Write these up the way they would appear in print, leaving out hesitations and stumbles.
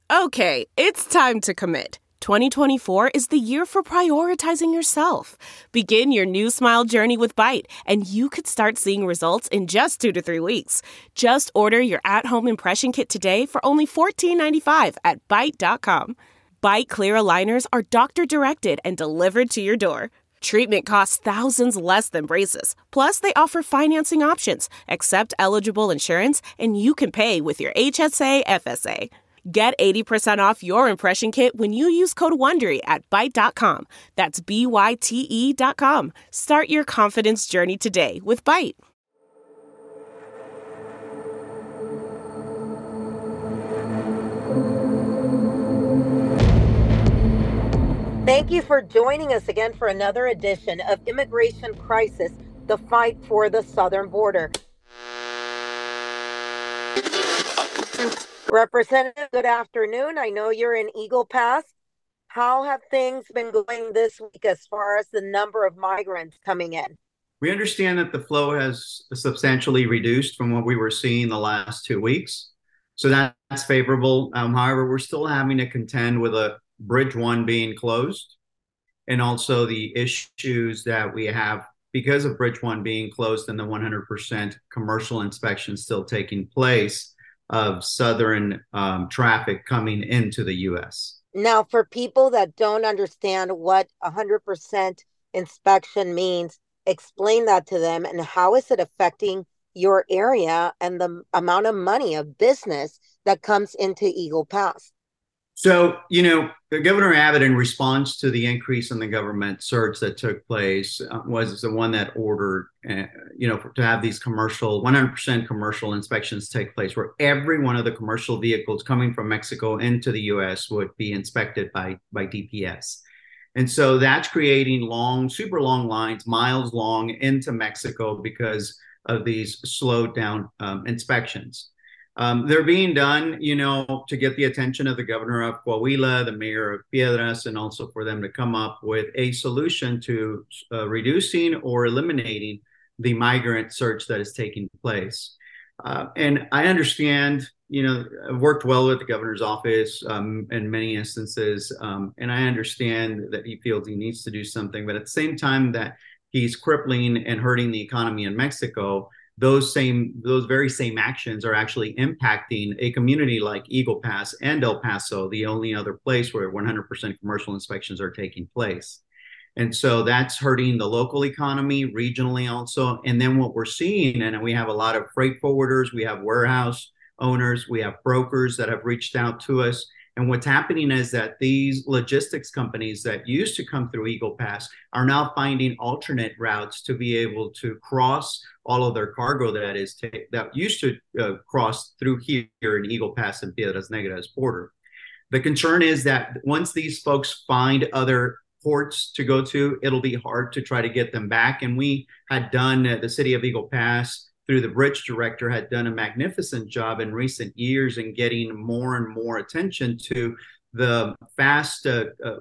Okay, it's time to commit. 2024 is the year for prioritizing yourself. Begin your new smile journey with Byte, and you could start seeing results in just 2 to 3 weeks. Just order your at-home impression kit today for only $14.95 at Byte.com. Byte Clear aligners are doctor-directed and delivered to your door. Treatment costs thousands less than braces. Plus, they offer financing options, accept eligible insurance, and you can pay with your HSA FSA. Get 80% off your impression kit when you use code WONDERY at Byte.com. That's BYTE.com. Start your confidence journey today with Byte. Thank you for joining us again for another edition of Immigration Crisis, the fight for the southern border. Representative, good afternoon. I know you're in Eagle Pass. How have things been going this week as far as the number of migrants coming in? We understand that the flow has substantially reduced from what we were seeing the last 2 weeks. So that's favorable. However, we're still having to contend with Bridge 1 being closed, and also the issues that we have because of Bridge 1 being closed and the 100% commercial inspection still taking place of southern traffic coming into the U.S. Now, for people that don't understand what 100% inspection means, explain that to them, and how is it affecting your area and the amount of money of business that comes into Eagle Pass? So, Governor Abbott, in response to the increase in the government surge that took place, was the one that ordered, to have these 100% commercial inspections take place, where every one of the commercial vehicles coming from Mexico into the U.S. would be inspected by DPS. And so that's creating super long lines, miles long, into Mexico because of these slowed down inspections. They're being done, to get the attention of the governor of Coahuila, the mayor of Piedras, and also for them to come up with a solution to reducing or eliminating the migrant surge that is taking place. And I understand, I've worked well with the governor's office in many instances, and I understand that he feels he needs to do something, but at the same time that he's crippling and hurting the economy in Mexico, those very same actions are actually impacting a community like Eagle Pass and El Paso, the only other place where 100% commercial inspections are taking place. And so that's hurting the local economy, regionally also. And then what we're seeing, and we have a lot of freight forwarders, we have warehouse owners, we have brokers that have reached out to us. And what's happening is that these logistics companies that used to come through Eagle Pass are now finding alternate routes to be able to cross all of their cargo that used to cross through here in Eagle Pass and Piedras Negras border. The concern is that once these folks find other ports to go to, it'll be hard to try to get them back. And we had done, the city of Eagle Pass, through the bridge director, had done a magnificent job in recent years in getting more and more attention to the fast, the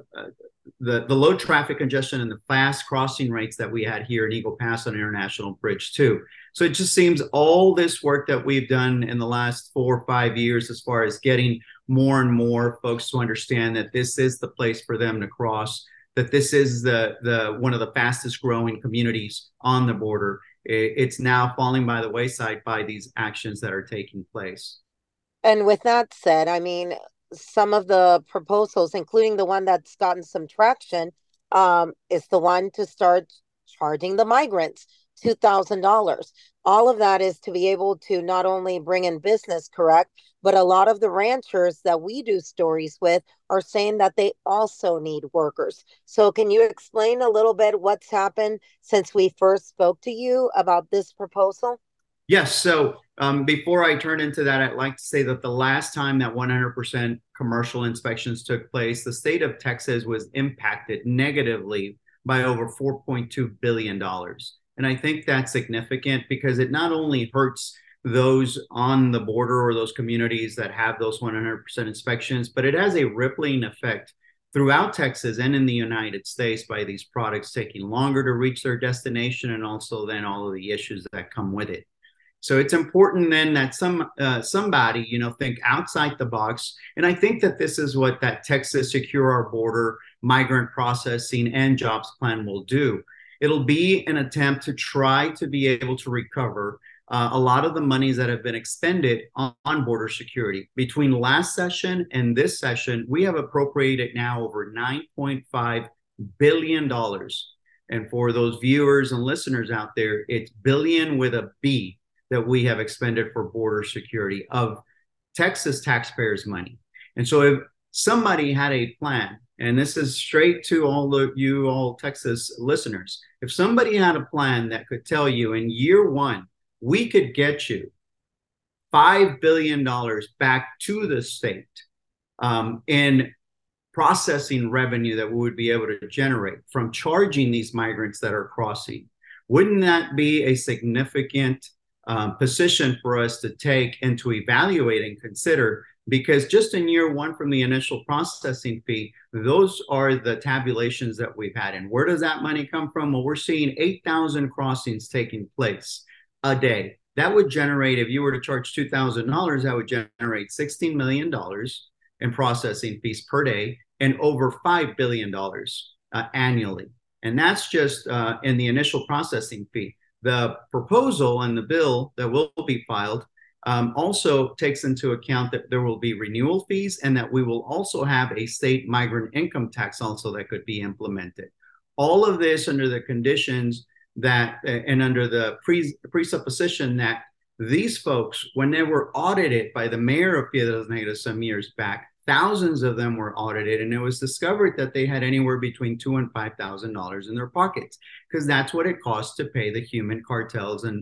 low traffic congestion and the fast crossing rates that we had here in Eagle Pass on International Bridge 2. So it just seems all this work that we've done in the last 4 or 5 years, as far as getting more and more folks to understand that this is the place for them to cross, that this is the one of the fastest growing communities on the border, it's now falling by the wayside by these actions that are taking place. And with that said, I mean, some of the proposals, including the one that's gotten some traction, is the one to start charging the migrants $2,000. All of that is to be able to not only bring in business, correct, but a lot of the ranchers that we do stories with are saying that they also need workers. So can you explain a little bit what's happened since we first spoke to you about this proposal? Yes. So before I turn into that, I'd like to say that the last time that 100% commercial inspections took place, the state of Texas was impacted negatively by over $4.2 billion. And I think that's significant because it not only hurts those on the border or those communities that have those 100% inspections, but it has a rippling effect throughout Texas and in the United States by these products taking longer to reach their destination, and also then all of the issues that come with it. So it's important then that somebody, think outside the box. And I think that this is what that Texas Secure Our Border migrant processing and jobs plan will do. It'll be an attempt to try to be able to recover a lot of the monies that have been expended on border security. Between last session and this session, we have appropriated now over $9.5 billion. And for those viewers and listeners out there, it's billion with a B that we have expended for border security of Texas taxpayers' money. And so if somebody had a plan, and this is straight to all Texas listeners, if somebody had a plan that could tell you in year one, we could get you $5 billion back to the state in processing revenue that we would be able to generate from charging these migrants that are crossing, wouldn't that be a significant position for us to take and to evaluate and consider? Because just in year one from the initial processing fee, those are the tabulations that we've had. And where does that money come from? Well, we're seeing 8,000 crossings taking place a day. That would generate, if you were to charge $2,000, that would generate $16 million in processing fees per day and over $5 billion annually. And that's just in the initial processing fee. The proposal and the bill that will be filed also takes into account that there will be renewal fees and that we will also have a state migrant income tax also that could be implemented. All of this under the conditions that and under the presupposition that these folks, when they were audited by the mayor of Piedras Negras some years back, thousands of them were audited, and it was discovered that they had anywhere between $2,000 and $5,000 in their pockets, because that's what it costs to pay the human cartels and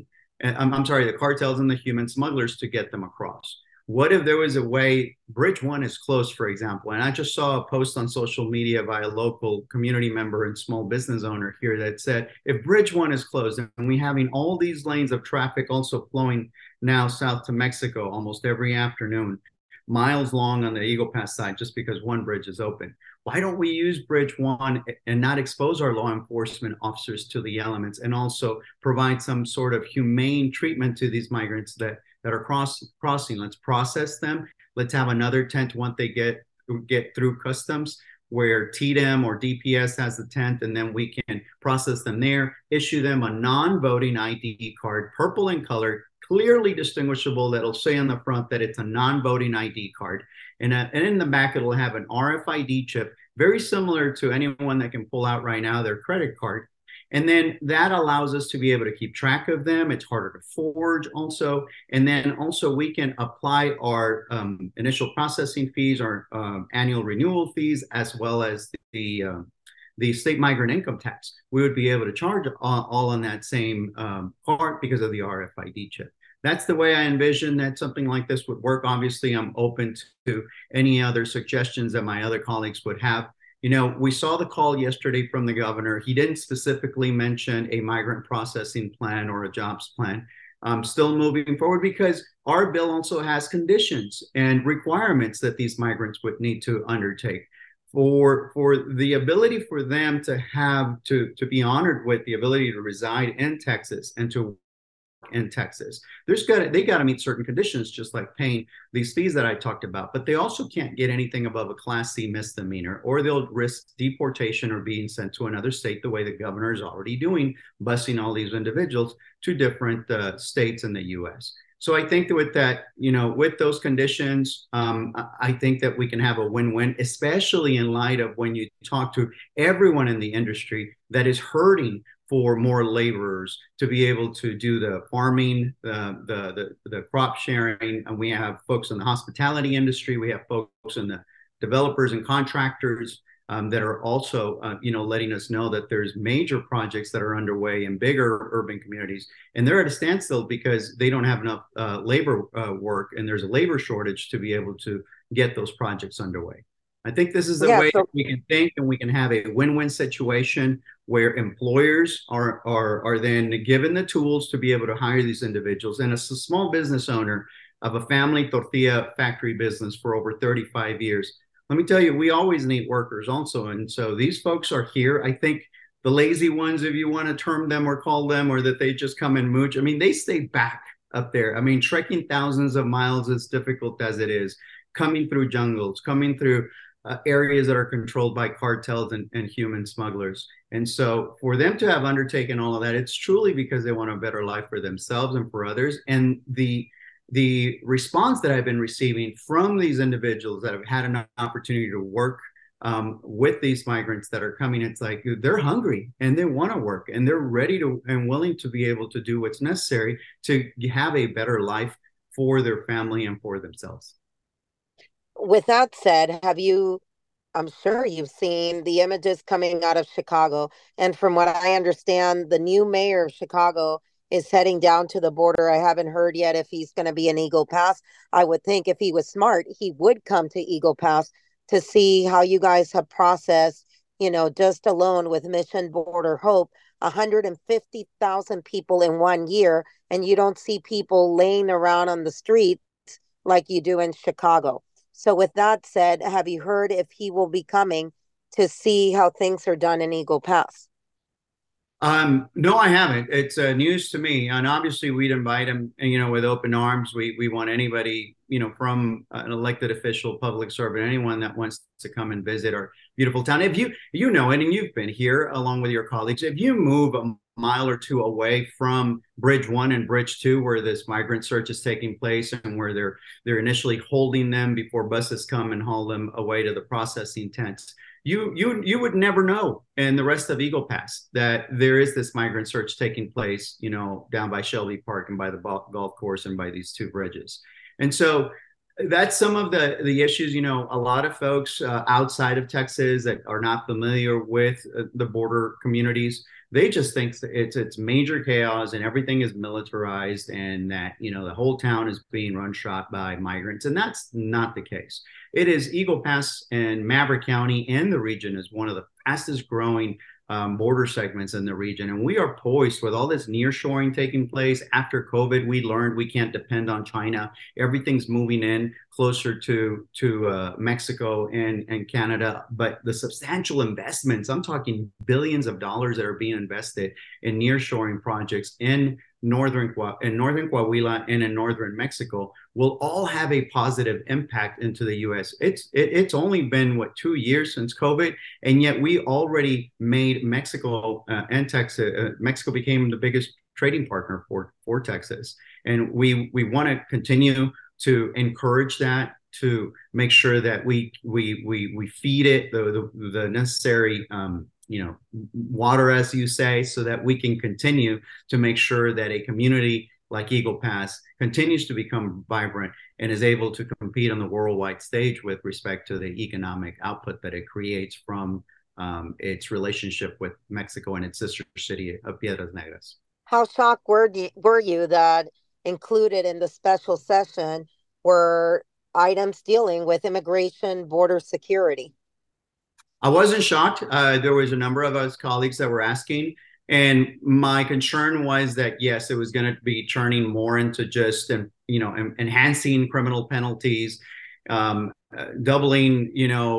the cartels and the human smugglers to get them across. What if there was a way, Bridge 1 is closed, for example, and I just saw a post on social media by a local community member and small business owner here that said, if Bridge 1 is closed and we having all these lanes of traffic also flowing now south to Mexico almost every afternoon, miles long on the Eagle Pass side, just because one bridge is open. Why don't we use Bridge 1 and not expose our law enforcement officers to the elements and also provide some sort of humane treatment to these migrants that are crossing? Let's process them. Let's have another tent once they get through customs where TDEM or DPS has the tent, and then we can process them there, issue them a non-voting ID card, purple in color, clearly distinguishable, that'll say on the front that it's a non-voting ID card. And in the back, it'll have an RFID chip, very similar to anyone that can pull out right now their credit card. And then that allows us to be able to keep track of them. It's harder to forge also. And then also we can apply our initial processing fees, our annual renewal fees, as well as the state migrant income tax. We would be able to charge all on that same part because of the RFID chip. That's the way I envision that something like this would work. Obviously, I'm open to any other suggestions that my other colleagues would have. We saw the call yesterday from the governor. He didn't specifically mention a migrant processing plan or a jobs plan. Still moving forward because our bill also has conditions and requirements that these migrants would need to undertake. For the ability for them to have to be honored with the ability to reside in Texas and to work in Texas, they got to meet certain conditions, just like paying these fees that I talked about. But they also can't get anything above a Class C misdemeanor, or they'll risk deportation or being sent to another state, the way the governor is already doing, busing all these individuals to different states in the U.S. So I think that with those conditions, I think that we can have a win-win, especially in light of when you talk to everyone in the industry that is hurting for more laborers to be able to do the farming, the crop sharing. And we have folks in the hospitality industry. We have folks in the developers and contractors that are also, letting us know that there's major projects that are underway in bigger urban communities, and they're at a standstill because they don't have enough labor work, and there's a labor shortage to be able to get those projects underway. I think this is the way that we can think, and we can have a win-win situation where employers are then given the tools to be able to hire these individuals. And as a small business owner of a family tortilla factory business for over 35 years, let me tell you, we always need workers also. And so these folks are here. I think the lazy ones, if you want to term them or call them, or that they just come and mooch, I mean, they stay back up there. I mean, trekking thousands of miles, as difficult as it is, coming through jungles, coming through areas that are controlled by cartels and human smugglers. And so for them to have undertaken all of that, it's truly because they want a better life for themselves and for others. And the response that I've been receiving from these individuals that have had an opportunity to work with these migrants that are coming, it's like they're hungry and they want to work and they're ready to and willing to be able to do what's necessary to have a better life for their family and for themselves. With that said, I'm sure you've seen the images coming out of Chicago. And from what I understand, the new mayor of Chicago is heading down to the border. I haven't heard yet if he's going to be in Eagle Pass. I would think if he was smart, he would come to Eagle Pass to see how you guys have processed, just alone with Mission Border Hope, 150,000 people in 1 year. And you don't see people laying around on the streets like you do in Chicago. So with that said, have you heard if he will be coming to see how things are done in Eagle Pass? No, I haven't. It's news to me, and obviously we'd invite him, with open arms. We want anybody, from an elected official, public servant, anyone that wants to come and visit our beautiful town. If you know it, and you've been here along with your colleagues, if you move a mile or two away from Bridge 1 and Bridge 2, where this migrant search is taking place and where they're initially holding them before buses come and haul them away to the processing tents, you would never know in the rest of Eagle Pass that there is this migrant search taking place, down by Shelby Park and by the golf course and by these two bridges. And so that's some of the issues. A lot of folks outside of Texas that are not familiar with the border communities, they just think it's major chaos and everything is militarized and that, the whole town is being run shot by migrants. And that's not the case. It is Eagle Pass and Maverick County and the region is one of the fastest growing border segments in the region. And we are poised with all this nearshoring taking place. After COVID, we learned we can't depend on China. Everything's moving in closer to Mexico and Canada. But the substantial investments, I'm talking billions of dollars that are being invested in nearshoring projects in northern Coahuila and in northern Mexico will all have a positive impact into the U.S. It's only been 2 years since COVID, and yet we already made Mexico and Texas. Mexico became the biggest trading partner for Texas, and we want to continue to encourage that, to make sure that we feed it the necessary water, as you say, so that we can continue to make sure that a community like Eagle Pass continues to become vibrant and is able to compete on the worldwide stage with respect to the economic output that it creates from its relationship with Mexico and its sister city of Piedras Negras. How shocked were you that included in the special session were items dealing with immigration, border security? I wasn't shocked. There was a number of us colleagues that were asking, and my concern was that, yes, it was going to be turning more into just, enhancing criminal penalties, doubling,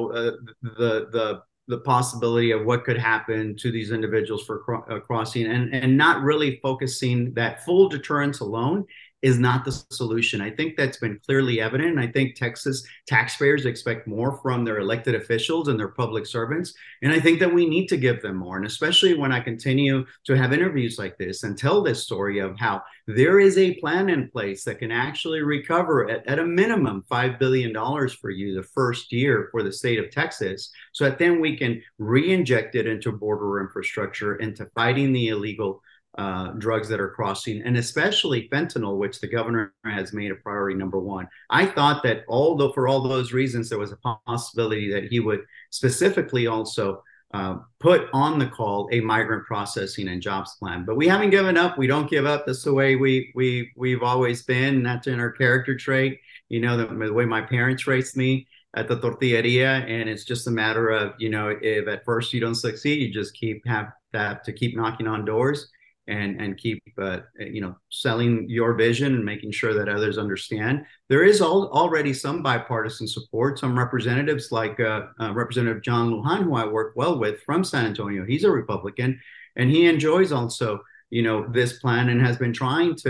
the possibility of what could happen to these individuals for crossing, and not really focusing that full deterrence alone is not the solution. I think that's been clearly evident. And I think Texas taxpayers expect more from their elected officials and their public servants. And I think that we need to give them more. And especially when I continue to have interviews like this and tell this story of how there is a plan in place that can actually recover at a minimum $5 billion for you the first year for the state of Texas, so that then we can re-inject it into border infrastructure, into fighting the illegal drugs that are crossing, and especially fentanyl, which the governor has made a priority number one. I thought that although for all those reasons, there was a possibility that he would specifically also put on the call a migrant processing and jobs plan. But we haven't given up. We don't give up. That's the way we've always been. That's in our character trait. The way my parents raised me at the tortilleria, and it's just a matter of, if at first you don't succeed, you just have to keep knocking on doors and keep selling your vision and making sure that others understand. There is already some bipartisan support. Some representatives like Representative John Lujan, who I work well with from San Antonio, he's a Republican, and he enjoys also this plan and has been trying to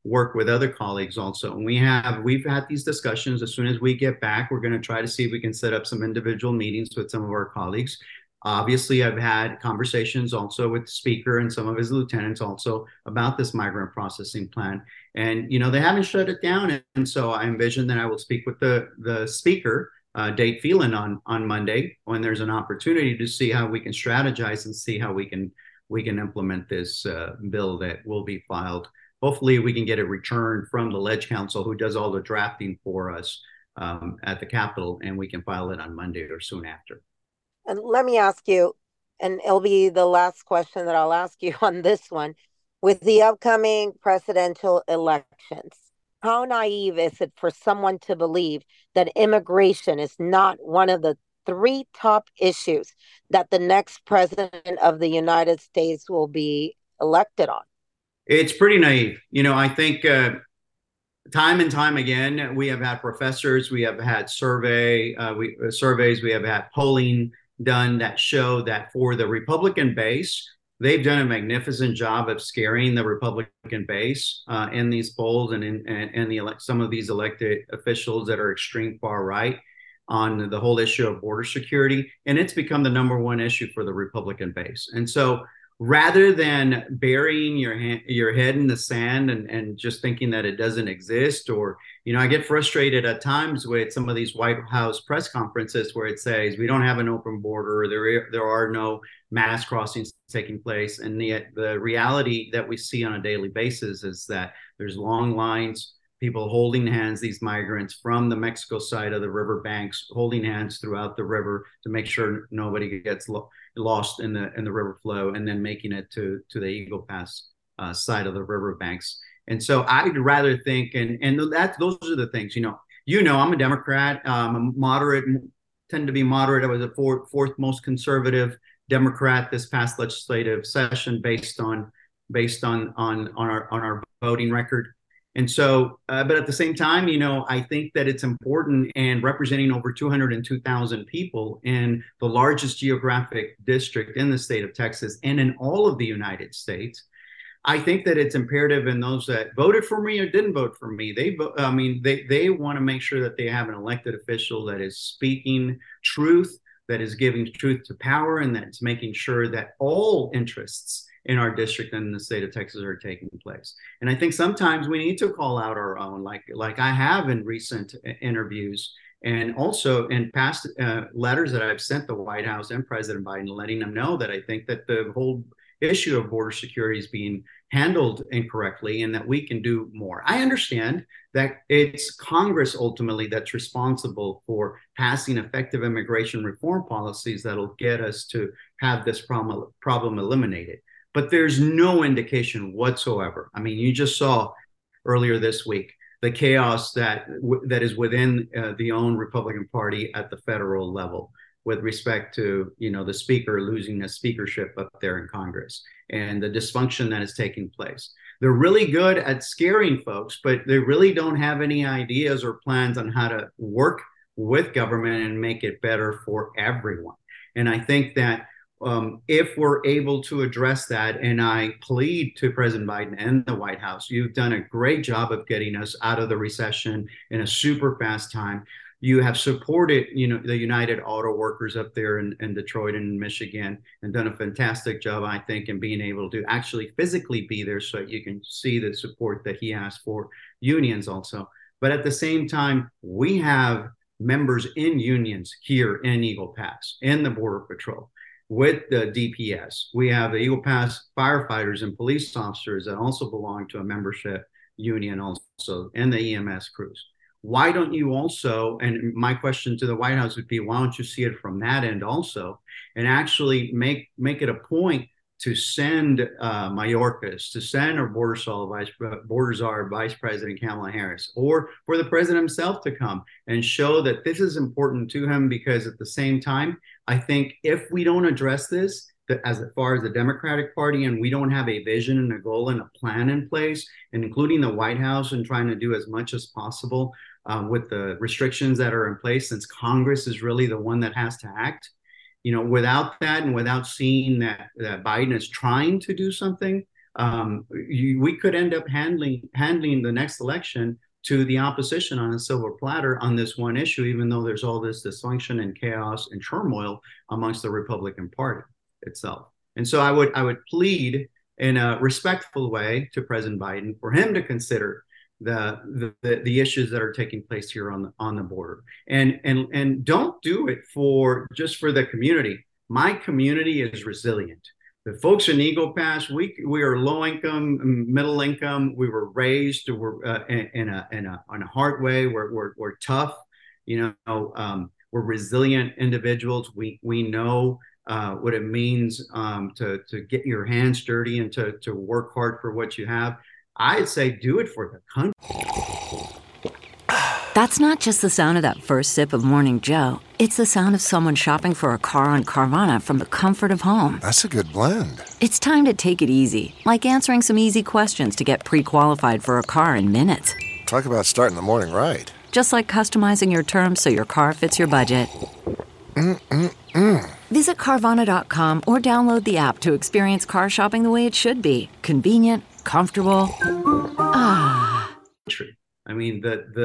work with other colleagues also. And we've had these discussions. As soon as we get back, we're going to try to see if we can set up some individual meetings with some of our colleagues. Obviously, I've had conversations also with the speaker and some of his lieutenants also about this migrant processing plan. And, they haven't shut it down. And so I envision that I will speak with the speaker, Dade Phelan, on Monday, when there's an opportunity to see how we can strategize and see how we can implement this bill that will be filed. Hopefully we can get it returned from the Ledge Council, who does all the drafting for us at the Capitol, and we can file it on Monday or soon after. And let me ask you, and it'll be the last question that I'll ask you on this one. With the upcoming presidential elections, how naive is it for someone to believe that immigration is not one of the 3 top issues that the next president of the United States will be elected on? It's pretty naive. I think time and time again, we have had professors, we have had surveys, we have had polling done that show that for the Republican base, they've done a magnificent job of scaring the Republican base in these polls and in some of these elected officials that are extreme far right on the whole issue of border security. And it's become the number one issue for the Republican base. And so rather than burying your head in the sand and just thinking that it doesn't exist, or, I get frustrated at times with some of these White House press conferences where it says we don't have an open border, there are no mass crossings taking place. And yet the reality that we see on a daily basis is that there's long lines, people holding hands, these migrants from the Mexico side of the river banks, holding hands throughout the river to make sure nobody gets lost in the river flow, and then making it to the Eagle Pass side of the river banks. And so I'd rather think, and those are the things, I'm a Democrat, I'm a moderate, tend to be moderate. I was the fourth most conservative Democrat this past legislative session based on our voting record. And so, but at the same time, I think that it's important, and representing over 202,000 people in the largest geographic district in the state of Texas and in all of the United States, I think that it's imperative in those that voted for me or didn't vote for me. They want to make sure that they have an elected official that is speaking truth, that is giving truth to power, and that's making sure that all interests in our district and in the state of Texas are taking place. And I think sometimes we need to call out our own, like I have in recent interviews, and also in past letters that I've sent the White House and President Biden, letting them know that I think that the whole issue of border security is being handled incorrectly and that we can do more. I understand that it's Congress ultimately that's responsible for passing effective immigration reform policies that'll get us to have this problem eliminated. But there's no indication whatsoever. I mean, you just saw earlier this week the chaos that is within the own Republican Party at the federal level with respect to, the speaker losing a speakership up there in Congress and the dysfunction that is taking place. They're really good at scaring folks, but they really don't have any ideas or plans on how to work with government and make it better for everyone. And I think that if we're able to address that, and I plead to President Biden and the White House, you've done a great job of getting us out of the recession in a super fast time. You have supported, the United Auto Workers up there in Detroit and in Michigan, and done a fantastic job, I think, in being able to actually physically be there so that you can see the support that he has for unions also. But at the same time, we have members in unions here in Eagle Pass, in the Border Patrol, with the DPS. We have the Eagle Pass firefighters and police officers that also belong to a membership union also, and the EMS crews. Why don't you also, and my question to the White House would be, why don't you see it from that end also, and actually make it a point to send Mayorkas, to send our border czar, Vice President Kamala Harris, or for the president himself to come and show that this is important to him, because at the same time, I think if we don't address this, as far as the Democratic Party, and we don't have a vision and a goal and a plan in place, and including the White House, and trying to do as much as possible with the restrictions that are in place, since Congress is really the one that has to act. Without that, and without seeing that Biden is trying to do something, we could end up handling the next election to the opposition on a silver platter on this one issue, even though there's all this dysfunction and chaos and turmoil amongst the Republican Party itself. And so I would plead in a respectful way to President Biden for him to consider the issues that are taking place here on the border, and don't do it just for the community. My community is resilient. The folks in Eagle Pass, we are low income, middle income. We were raised in a hard way. We're tough, we're resilient individuals. We know what it means to get your hands dirty and to work hard for what you have. I'd say do it for the country. That's not just the sound of that first sip of Morning Joe. It's the sound of someone shopping for a car on Carvana from the comfort of home. That's a good blend. It's time to take it easy, like answering some easy questions to get pre-qualified for a car in minutes. Talk about starting the morning right. Just like customizing your terms so your car fits your budget. Visit Carvana.com or download the app to experience car shopping the way it should be. Convenient, comfortable. Ah. I mean,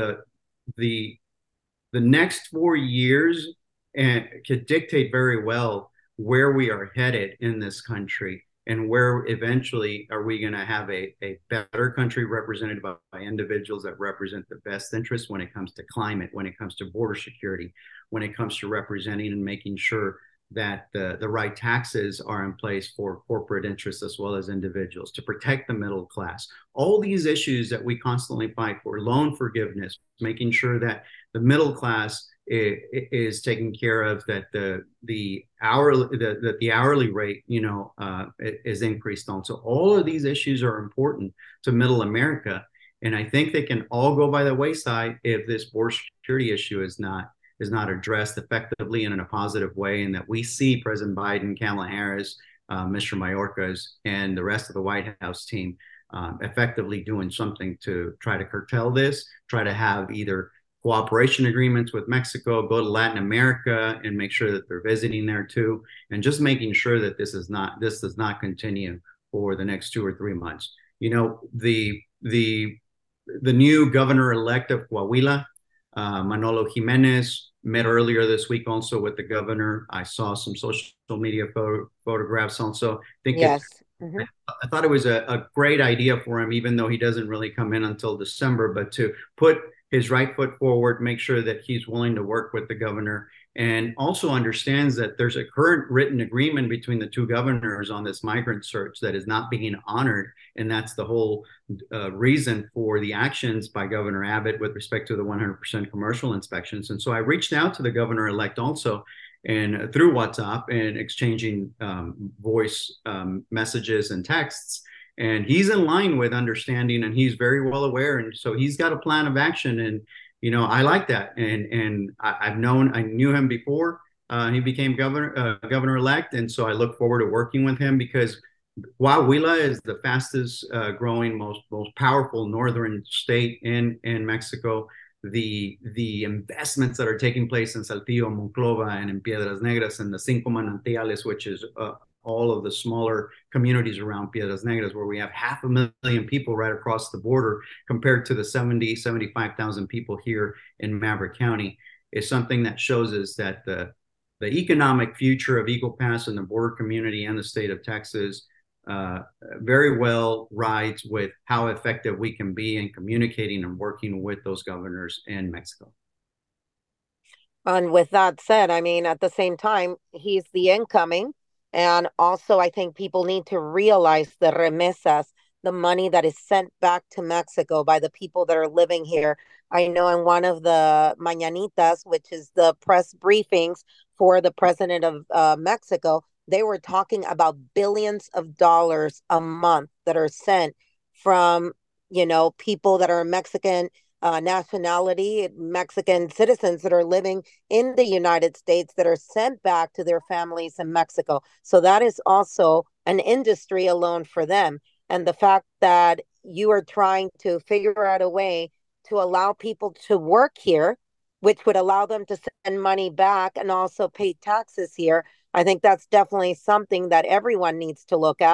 the next 4 years could dictate very well where we are headed in this country, and where eventually are we going to have a better country represented by individuals that represent the best interests when it comes to climate, when it comes to border security, when it comes to representing and making sure that the right taxes are in place for corporate interests as well as individuals, to protect the middle class. All these issues that we constantly fight for, loan forgiveness, making sure that the middle class is taken care of, that the hourly rate is increased on. So all of these issues are important to middle America, and I think they can all go by the wayside if this border security issue is not addressed effectively and in a positive way, and that we see President Biden, Kamala Harris, Mr. Mayorkas, and the rest of the White House team effectively doing something to try to curtail this, try to have either cooperation agreements with Mexico, go to Latin America and make sure that they're visiting there too, and just making sure that this does not continue for the next 2 or 3 months. The new governor-elect of Coahuila, Manolo Jimenez, met earlier this week also with the governor. I saw some social media photographs also. I thought it was a great idea for him, even though he doesn't really come in until December, but to put his right foot forward, make sure that he's willing to work with the governor, and also understands that there's a current written agreement between the two governors on this migrant search that is not being honored. And that's the whole reason for the actions by Governor Abbott with respect to the 100% commercial inspections. And so I reached out to the governor-elect also, and through WhatsApp, and exchanging voice messages and texts. And he's in line with understanding, and he's very well aware. And so he's got a plan of action. And, I like that. And I knew him before he became governor-elect. And so I look forward to working with him, because Coahuila is the fastest growing, most powerful northern state in Mexico. The investments that are taking place in Saltillo, Monclova, and in Piedras Negras, and the Cinco Manantiales, which is all of the smaller communities around Piedras Negras, where we have 500,000 people right across the border, compared to the 75,000 people here in Maverick County, is something that shows us that the economic future of Eagle Pass and the border community and the state of Texas very well rides with how effective we can be in communicating and working with those governors in Mexico. And with that said, I mean, at the same time, he's the incoming. And also, I think people need to realize the remesas, the money that is sent back to Mexico by the people that are living here. I know in one of the mañanitas, which is the press briefings for the president of Mexico, they were talking about billions of dollars a month that are sent from, people that are Mexican nationality, Mexican citizens that are living in the United States, that are sent back to their families in Mexico. So that is also an industry alone for them. And the fact that you are trying to figure out a way to allow people to work here, which would allow them to send money back and also pay taxes here, I think that's definitely something that everyone needs to look at.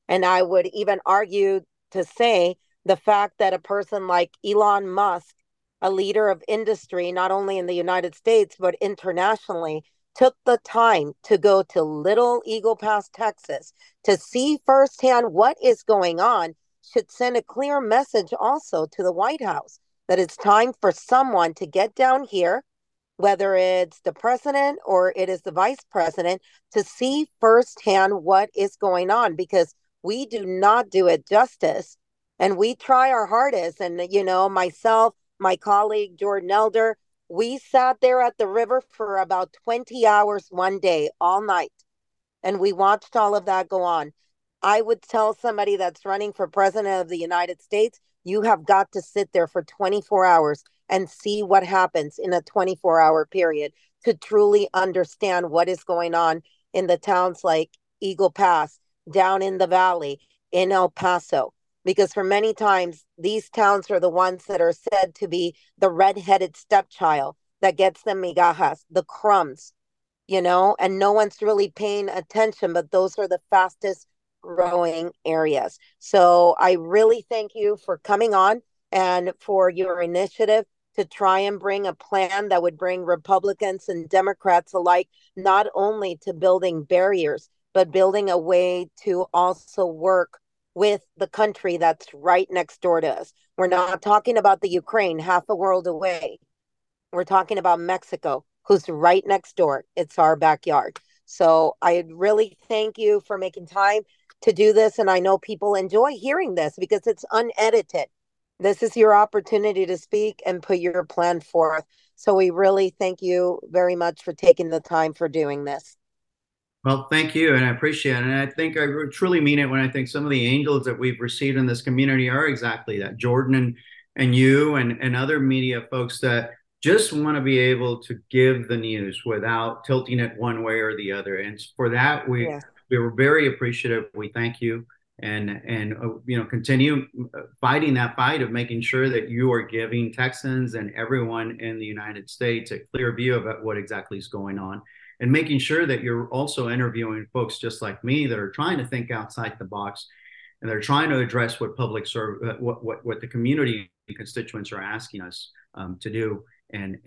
And I would even argue to say the fact that a person like Elon Musk, a leader of industry, not only in the United States, but internationally, took the time to go to Little Eagle Pass, Texas, to see firsthand what is going on, should send a clear message also to the White House that it's time for someone to get down here, whether it's the president or it is the vice president, to see firsthand what is going on, because we do not do it justice. And we try our hardest. And, myself, my colleague, Jordan Elder, we sat there at the river for about 20 hours one day, all night. And we watched all of that go on. I would tell somebody that's running for president of the United States, you have got to sit there for 24 hours and see what happens in a 24-hour period to truly understand what is going on in the towns like Eagle Pass, down in the valley, in El Paso. Because for many times, these towns are the ones that are said to be the red-headed stepchild that gets the migajas, the crumbs, and no one's really paying attention, but those are the fastest growing areas. So I really thank you for coming on and for your initiative to try and bring a plan that would bring Republicans and Democrats alike, not only to building barriers, but building a way to also work with the country that's right next door to us. We're not talking about the Ukraine, half a world away. We're talking about Mexico, who's right next door. It's our backyard. So I really thank you for making time to do this. And I know people enjoy hearing this because it's unedited. This is your opportunity to speak and put your plan forth. So we really thank you very much for taking the time for doing this. Well, thank you, and I appreciate it. And I think I truly mean it when I think some of the angels that we've received in this community are exactly that. Jordan and you and other media folks that just want to be able to give the news without tilting it one way or the other. And for that, we were very appreciative. We thank you, and continue fighting that fight of making sure that you are giving Texans and everyone in the United States a clear view of what exactly is going on. And making sure that you're also interviewing folks just like me that are trying to think outside the box, and they're trying to address what what the community and constituents are asking us to do, and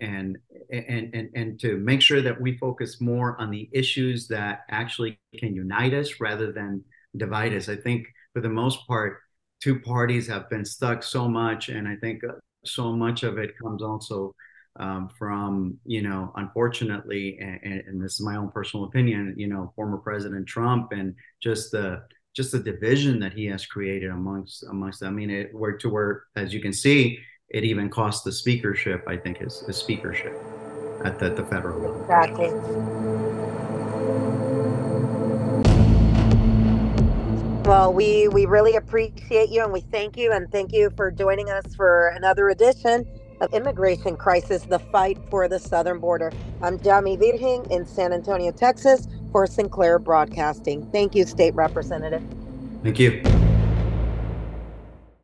to make sure that we focus more on the issues that actually can unite us rather than divide us. I think for the most part, two parties have been stuck so much, and I think so much of it comes also from, unfortunately, and this is my own personal opinion, former President Trump, and just the division that he has created amongst them. I mean, where, as you can see, it even cost the speakership, I think, his speakership at the federal level. Exactly. Well, we really appreciate you, and we thank you, and thank you for joining us for another edition of Immigration Crisis, the fight for the southern border. I'm Jami Virgen in San Antonio, Texas, for Sinclair Broadcasting. Thank you, State Representative. Thank you.